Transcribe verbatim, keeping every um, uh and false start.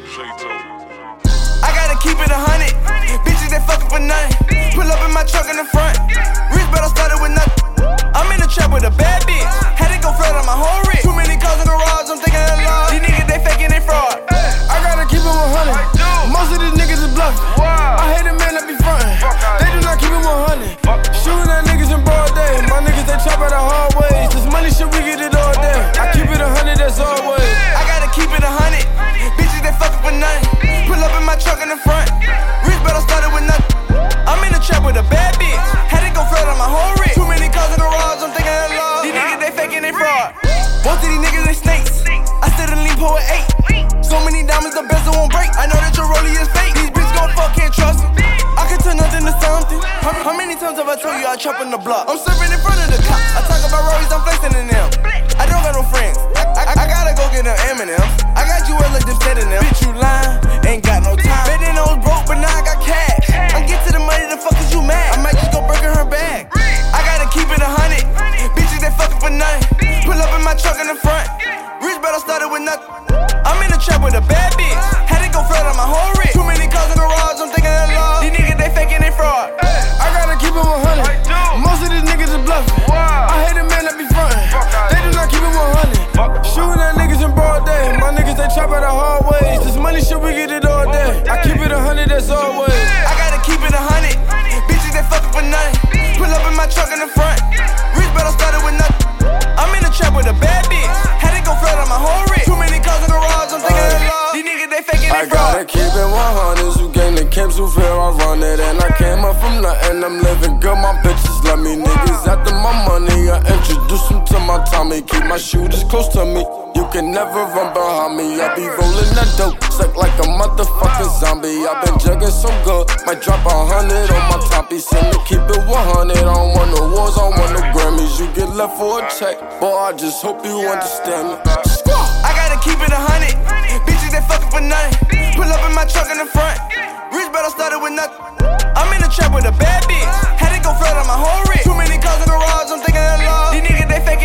I gotta keep it a hundred. Bitches they fucking for nothing. Pull up in my truck in the front. Rich but I started with nothing. I'm in the trap with a bad bitch. Had to go flat on my whole wrist. Too many cars in the garage, I'm thinking that love. These niggas they faking, they fraud. I gotta keep it one hundred. Most of these niggas is bluffing. I hate a man that be frontin'. They do not keep it one hundred. Shooting at niggas in broad day. My niggas they chop out the hard ways. This money shit we get it all day. I keep it a hundred, that's always. I gotta keep it a hundred. Bitches they fucking for nothing. Pull up in my truck in the front. Rich but I started with nothing. I'm in the trap with a bad bitch. Had to go flat on my whole wrist. Too many cars in the garage, I'm thinking that love. These niggas they faking, they fraud. Most of these niggas they snakes. I still done lean pour with eight. So many diamonds, the bezel won't break. I know that your rollie is fake. These bitches gon' fuck, can't trust me. I can turn nothing to something. How, how many times have I told you I chop on the block? I'm serving in front of the cops. I talk about rollies, I'm flexing in them. I don't got no friends. I, I, I gotta go get them M and M's. I got you well like them setting them. Bitch, you lying, ain't got no time. Bet then I was broke, but now I got cash. I get to the money, the fuck is you mad? I might just go break in her bag. I gotta keep it a hundred. Bitches they fucking for nothing. Pull up in my truck in the front. Rich but I started with nothing. I'm in the trap with a bad bitch. Had to go flat on my whole wrist. Too many cars in the garage, I'm thinking that love. These niggas they faking, they fraud. I gotta keep it one hundred. Most of these niggas is bluffing. I hate a man that be frontin'. They do not keep it one hundred. Shooting at niggas in broad day. My niggas they chop out the hard ways. This money shit we get it all day. I keep it a hundred, that's always. I gotta keep it a hundred. Bitches they fucking for nothing. Pull up in my truck in the front. Rich but I started with nothing. I'm in the trap with a bad bitch. Had to go flat on my whole wrist. Too many cars in the garage, I'm thinking that love. These niggas they faking, they fraud. I gotta keep it one hundred. You gain the camps who feel I run it. And I came up from nothing, I'm living good. My bitches love me. Niggas after my money, I introduce them to my Tommy. Keep my shooters close to me. You can never run behind me. I be rolling that dope, suck like a motherfucking zombie. I been jugging so good, might drop a hundred on my top. He said to keep it one hundred. I don't want no wars, I don't want no Grammys. You get left for a check, boy, I just hope you understand me. I gotta keep it a hundred. Bitches they fucking for nothing. Pull up in my truck in the front. Rich but I started with nothing. I'm in the trap with a bad bitch. Had to go flat on my whole wrist. Too many cars in the garage, I'm thinking that love. These niggas they faking.